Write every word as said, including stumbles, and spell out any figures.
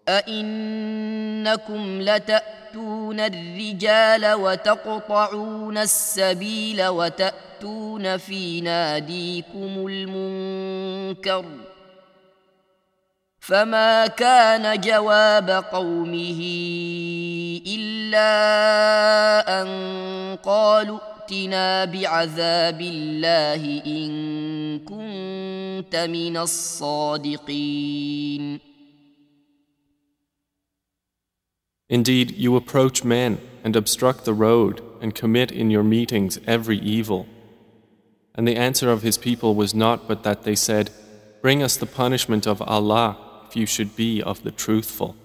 أئنكم لتأتون الرجال وتقطعون السبيل وتأتون في ناديكم المنكر فما كان جواب قومه إلا أن قالوا ائتنا بعذاب الله إن كنت من الصادقين. Indeed, you approach men and obstruct the road and commit in your meetings every evil. And the answer of his people was not but that they said, "Bring us the punishment of Allah if you should be of the truthful."